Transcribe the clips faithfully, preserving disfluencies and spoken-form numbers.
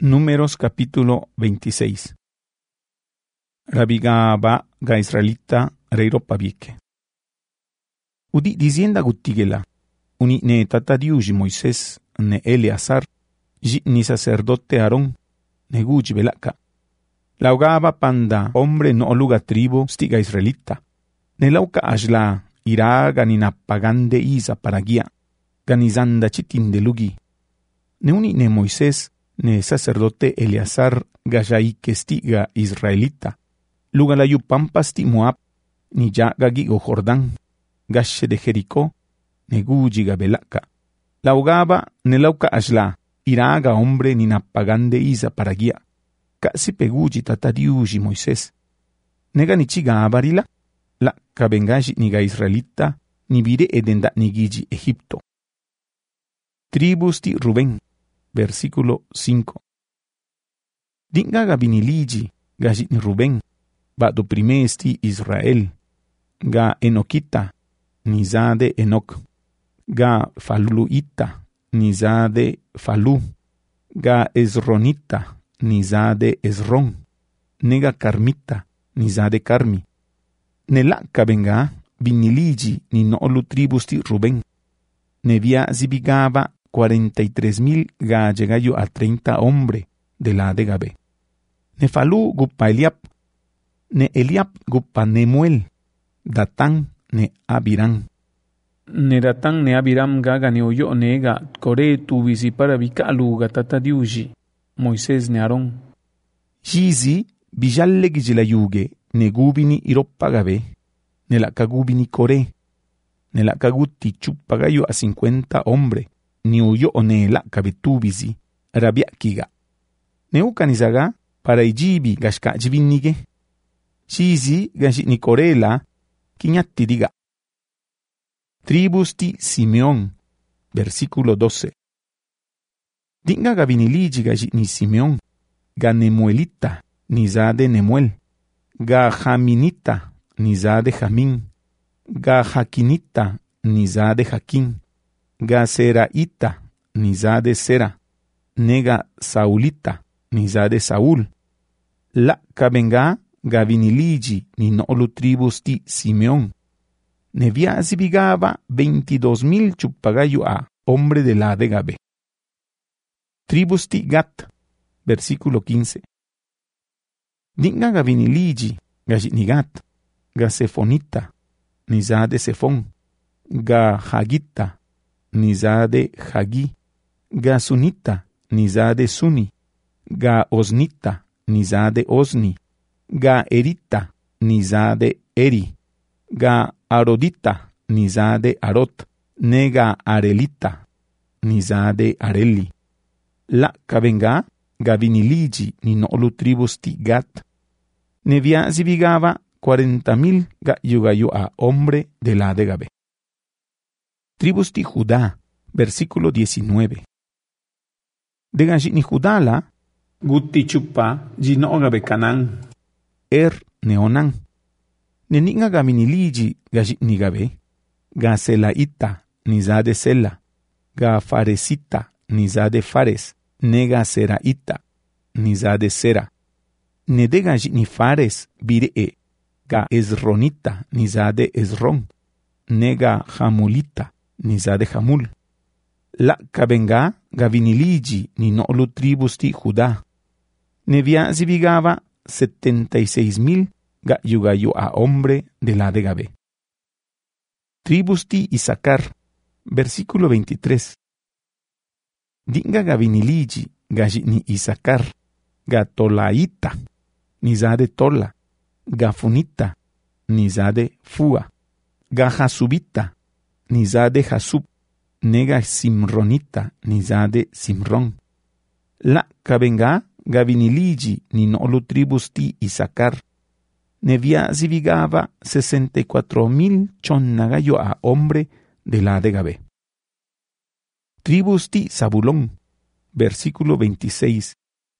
Números capítulo veintiséis. Rabigaba ga Israelita reiropa bieke. Udi dizienda guttigela, uni ne tatadiuji Moisés, ne Eleazar, ji ni sacerdote Aarón, ne guji belaka. Laugaba panda hombre no oluga tribu stiga Israelita. Ne lauka ajla ira ganina pagande isa para guía, ganizanda chitin de lugi. Ne uni ne Moisés, ne sacerdote Eleazar gajai kestiga Israelita. Luga la yupampas Moab, ni ya gagigo Jordán, gashe de Jericó, ne gujiga belaka. Laugaba ne lauka ajla, iraga hombre ni napagande isa para guía. Casi peguji tatadiuji Moisés. Nega ni chiga abarila, la kabengaji niga Israelita, ni vire edenda nigiji Egipto. Tribus ti Rubén. Versículo cinco. Dinga ga biniliji, ga jitni Rubén, ba do primesti Israel, ga Enokita, nizade Enok, ga Faluita, nizade Falu, ga Ezronita, nizade Ezron, nega Carmita, nizade Carmi. Nela kabenga biniliji ni noolu tribusti Rubén, nevia zibigaba cuarenta y tres mil ga llegayo a treinta hombre de la de Gabé. Ne Falú gupa Eliab, ne Eliab gupa Nemuel, Datán ne Abiram. Ne Datán ne Abiram ga ganeoyo ne ga kore tu visipara bikalu ga tatadiuji, Moisés ne Aarón. Jizi bijalle gijilayuge ne gubini iropa Gabé, ne la kagubini kore, ne la kaguti chupagayo a cincuenta hombre, ni uyo one la kabetubisi, rabia kiga. Neukanizaga para ijibi gashka jibinige. Shizi gashi ni korela, kinyatti diga. Tribus ti Simeón, versículo doce. Dinga gabiniliji gashi ni Simeón, ga Nemuelita, nizade Nemuel, ga Jaminita, nizade Jamín, ga Jaquinita, nizade Jaquín, ga Seraita, nizade Sera, nega Saulita, nizade Saúl. La kabenga gaviniliji ni noolu tribus ti Simeón. Nevia zibigaba veintidós mil chupagayo a hombre de la de Gabé. Tribus ti Gat, versículo quince. Dinga gaviniliji gajitni Gat, ga Sefonita, nizade Sefón, ga Hagita, nizade Hagi, ga Sunita, nizade Suni, ga Osnita, nizade Osni, ga Erita, nizade Eri, ga Arodita, nizade Arot, nega Arelita, nizade Areli. La kabenga gaviniliji ni noolu tribus ti Gat. Nevia zibigaba cuarenta mil ga yugayo a hombre de la de Gabé. Tribus ti Judá, versículo diecinueve. De gajit ni Judala, gutti chupa, jino Gabé Canán, Er Neonán. Neninga gaminiliji gajit ni Gabé, ga Selaita, nizade Sela, ga Faresita, nizade Fares, nega Seraita, nizade Sera. Ne de gajit ni Fares, biree, ga Ezronita, nizade Ezron, nega Jamulita, nizade Jamul. La kabenga gaviniliji ni noolu tribus ti Judá. Nevia zibigaba setenta y seis mil ga yugayo a hombre de la de Gabé. Tribus ti Isaacar, versículo veintitrés. Dinga gaviniliji gajit ni Isaacar, ga Tolaita, nizade Tola, ga Funita, nizade Fua, ga Jasubita, nizade Jasub, nega Simronita, nizade Simron. La kabenga gaviniliji ni noolu tribus ti Isaacar. Nevia zibigaba sesenta y cuatro mil chonnagayo a hombre de la de Gabé. Tribus ti Zabulón, versículo veintiséis.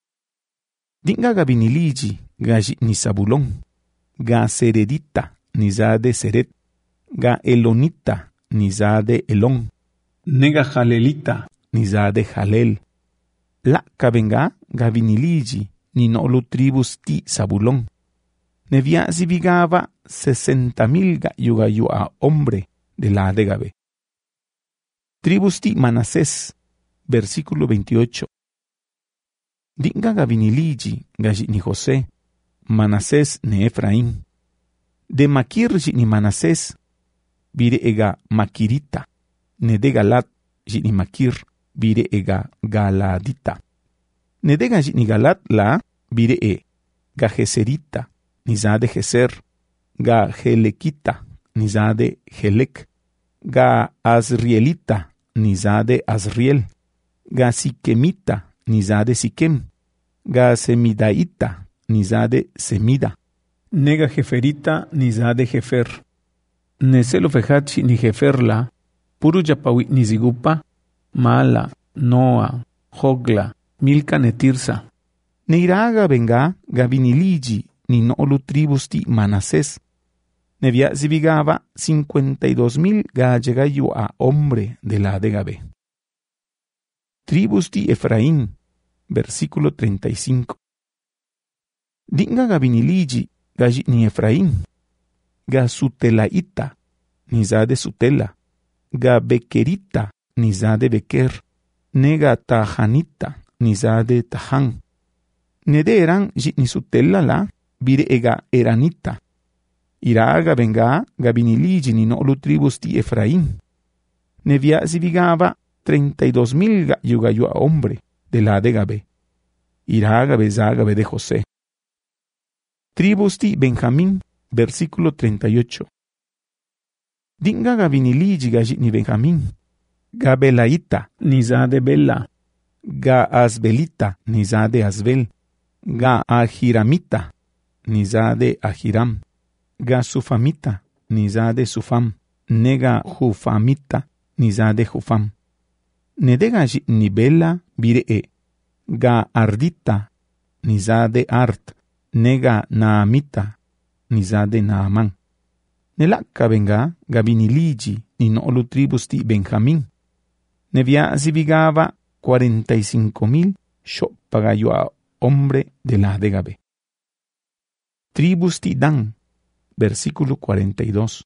Dinga gaviniliji gajit ni Zabulón, ga Seredita, nizade Seret, ga Elonita, nizade Elón, nega Jalelita, nizade Jalel, La kabenga gaviniligi ni nolu tribus ti Zabulón. Ne vigava sesenta mil ga yuga yu a hombre de la de Gabe. Tribus ti Manasés, versículo veintiocho. Dinga gaviniligi gaji ni José, Manasés ne Efraín. De Maquir ni Manasés, vire ega Maquirita, ne de Galat ni Maquir, vire ega Galadita. Ne de ni Galat la, vire e Gajeserita, niza de Geser, ga Gelequita, niza de Gelec, ga Azrielita, niza de Azriel, ga Siquemita, niza de Siquem, ga Semidaita, niza de Semida, nega Jeferita, niza de Jefer, Neselofehachi ni Jeferla, puru yapawi nizigupa, Mala, Noa, Jogla, Milca netirsa. Neiraga venga gaviniligi ni nolu tribus ti Manasés. Nevia zivigava cincuenta y dos mil ga llegayu a hombre de la de Gabe. Tribus ti Efraín, versículo treinta y cinco. Dinga gaviniligi gaji ni Efraín, ga Sutelaita, niza de Sutela, ga Bequerita, niza de Bequer, nega Tajanita, niza de Tajan. Nede eran ni Sutela la, vire ega Eranita. Iraga venga gaviniligi ni nolu tribus ti Efraín. Nevia zivigava treinta y dos mil ga yugayu a hombre de la de Gabe. Iraga bezagabe de José. Tribus ti Benjamín, versículo treinta y ocho. Dinga gaviniligi gaji ni Benjamín. Ga Belaita, niza de Bela. Ga Asbelita, niza de Asbel. Ga Ahiramita, niza de Ahiram. Ga Sufamita, niza de Sufam. Nega Jufamita, niza de Jufam. Nedega ni Bela vire e. Ga Ardita, niza de Art. Nega Naamita, niza de Naaman. Nelaka venga gaviniligi ni nolu tribus ti Benjamín. Nevia zivigava cuarenta y cinco mil sho pagayo a hombre de la de Gabe. Tribus ti Dan, versículo cuarenta y dos.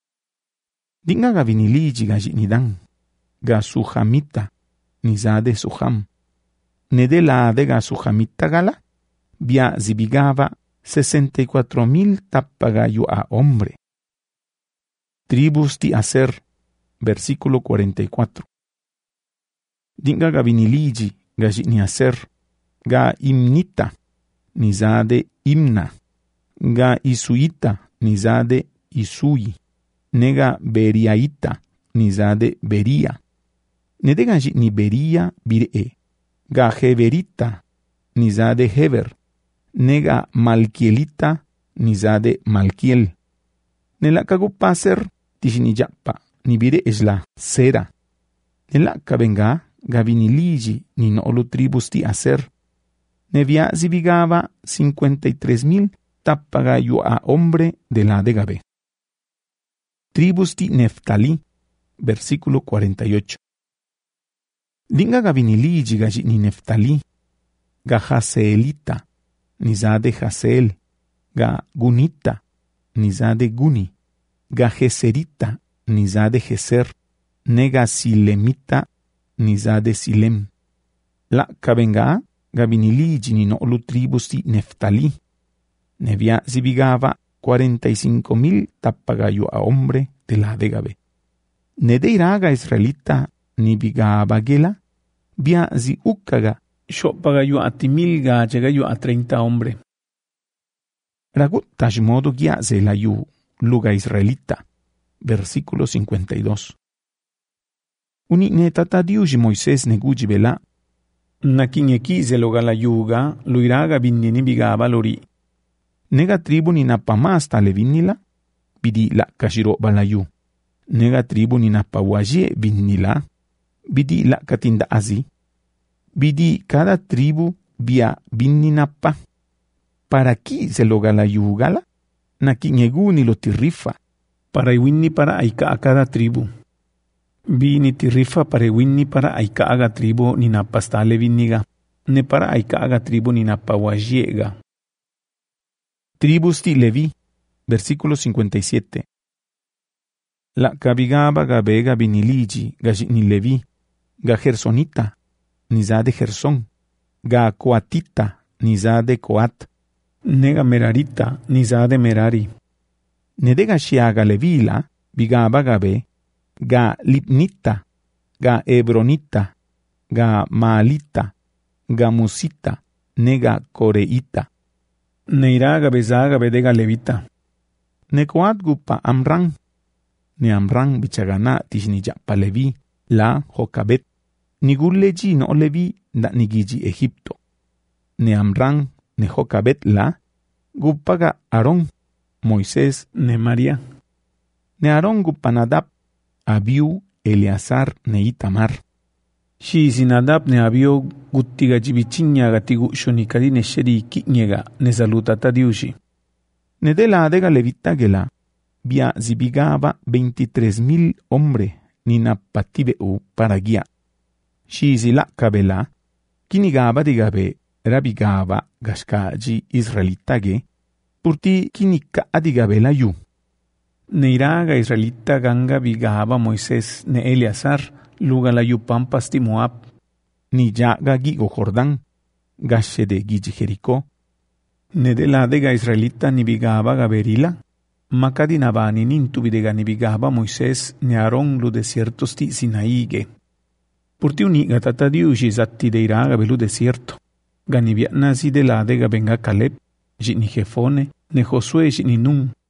Dinga gaviniligi gaji ni Dan, ga Sujamita, niza de Sujam. Nede la de ga Sujamita gala, via zivigava sesenta y cuatro mil tapagayo a hombre. Tribus ti Aser, versículo cuarenta y cuatro. Dinga gaviniligi gaji ni Aser, ga Imnita, niza de Imna, ga Isuita, niza de Isui, nega Beriaita, niza de Beria. Nede gaji ni Beria vire e, ga Heberita, niza de Heber, nega Malkielita, niza de Malkiel. Nela kagupaser tishiniyapa, ni vire esla Sera. Nela kabenga gaviniligi ni nolu tribus ti Aser. Nevia zivigava cincuenta y tres mil tapagayo a hombre de la de Gabe. Tribus ti Neftalí, versículo cuarenta y ocho. Dinga gaviniligi gaji ni Neftalí, ga Jaseelita, niza de Jaseel, ga Gunita, niza de Guni, ga Geserita, niza de Geser, nega Silemita, niza de Silem. La kabenga gaviniligi ni nolu tribus ti Neftalí. Nevia zivigava cuarenta y cinco mil tapagayo a hombre de la de Gabe. Nedeiraga israelita ni vigava gela, via zi ukaga sho pagayo a timilga llegayo a treinta hombre. Ragut tashmodo gia zelayu luga israelita, versículo cincuenta y dos. Uni netata diuji Moisés neguji vela, nakineki zelogala yuga luiraga vinnini vigava lori. Nega tribu ni napamasta le vinnila, bidi la kashiro balayu. Nega tribu ni napawaje vinnila, bidi la katinda azi. Bidi cada tribu via vinninapa. Para ki zelogala yugala, nakinyegu ni lo tirrifa. Para iwinni para aika a cada tribu. Bini tirrifa para iwinni para aika aga tribu ni napastale vinniga. ne para aikaga tribu ni napawajiega. Tribus ti Leví, versículo cincuenta y siete. La kabigaba gabe gabiniliji gajini Leví, ga Gersonita, niza de Gersón, ga Coatita, niza de Coat, nega Merarita, niza de Merari. Nedega shiaga Levila, bigaba gabe, ga Libnita, ga Hebronita, ga Maalita, ga Musita, nega Coreita. Neiraga bezaga bedega Levita. Ne Coat gupa Amran, ne Amran bichagana tishnija pa Leví, la Jocabet, niguleji no Leví da nigiji Egipto. Ne Amran, ne Jocabet la, gupaga Aarón, Moisés ne María. Ne Aarón gupa Nadab, Abiú, Eleazar ne Itamar. Shi sinadab ne Abiú guttiga jibichinya gatigu shunikari ne sheri kinyega ne salutata diushi. Ne de la adega levita gela, via zibigaba veintitrés mil hombre ni napatibeu para guía. Shi zila kabela, kinigaba digabe, rabigaba gashkaji israelitage, purti kinika adigabela yu. Neiraga israelita ganga bigaba Moisés ne Eleazar, luga la yu pampas ti Moab, ni yaga gigo Jordán, gashe de giji Jericó. Ne de la adega israelita ni bigaba gaberila, makadinaba ni nintubidega ni bigaba Moisés ne Aarón lu desiertos ti Sinaige. Purti uniga tata diushi zatti de iraga belu desierto. Gani viatnasi de la adega venga Caleb, jitni Jefone, ne Josué jitni Nun,